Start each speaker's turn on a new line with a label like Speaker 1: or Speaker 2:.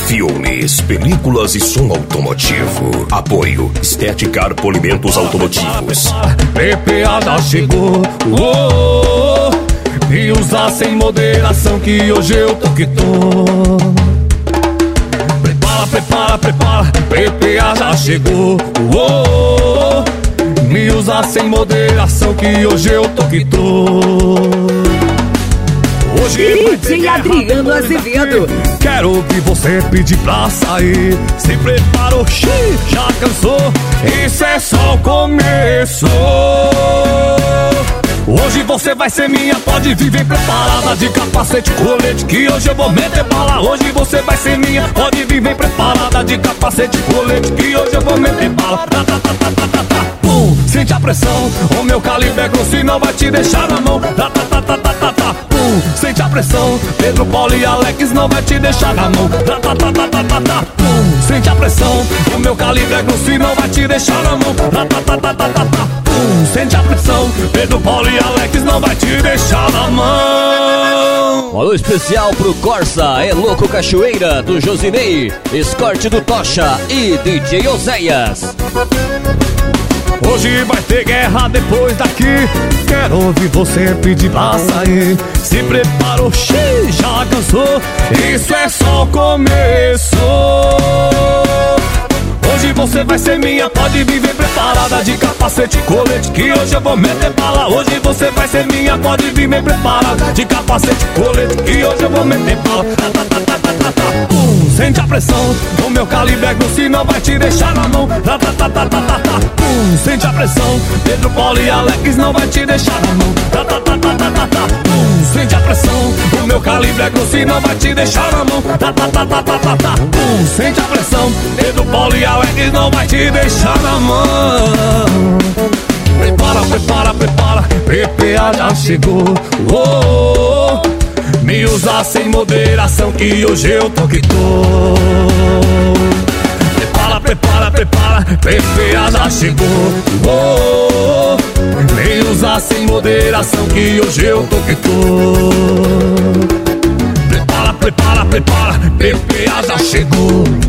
Speaker 1: Filmes, películas e som automotivo. Apoio Estética Polimentos Automotivos.
Speaker 2: PPA já chegou, e usar sem moderação que hoje eu tô que tô. Prepara, PPA já chegou, me usar sem moderação que hoje eu tô que tô.
Speaker 3: DJ Adriano Azevedo.
Speaker 2: Quero ouvir você pedir pra sair. Se preparou, já cansou. Isso é só o começo. Hoje você vai ser minha, pode vir, vem preparada de capacete, colete, que hoje eu vou meter bala. Hoje você vai ser minha, pode vir, vem preparada de capacete, colete, que hoje eu vou meter bala. Pum, sente a pressão, o meu calibre é grosso e não vai te deixar na mão. Pum, sente a pressão, Pedro, Paulo e Alex não vai te deixar na mão. Pum, sente a pressão, o meu calibre é grosso e não vai te deixar na mão. Sente a pressão, Pedro, Paulo e Alex não vai te deixar na mão.
Speaker 4: Um alô especial pro Corsa, É Louco Cachoeira, do Josinei, Escort do Tocha e DJ Oséias.
Speaker 2: Hoje vai ter guerra depois daqui. Quero ouvir você pedir pra sair. Se preparou, já cansou. Isso é só o começo. Hoje você vai ser minha, pode vir, vem preparada de capacete, colete, que hoje eu vou meter bala. Hoje você vai ser minha, pode vir, vem preparada de capacete, colete, que hoje eu vou meter bala. Pum, sente a pressão, o meu calibre é grosso e não vai te deixar na mão. Pum, sente a pressão, Pedro, Paulo e Alex não vai te deixar na mão. Pum, sente a pressão, o meu calibre é grosso e não vai te deixar na mão. Pum, sente a pressão, Pedro, Paulo e Alex não vai te deixar na mão. Prepara, PPA já chegou. Me usar sem moderação que hoje eu tô que tô. Prepara, PPA já chegou. Me usar sem moderação que hoje eu tô que tô. Prepara, PPA já chegou.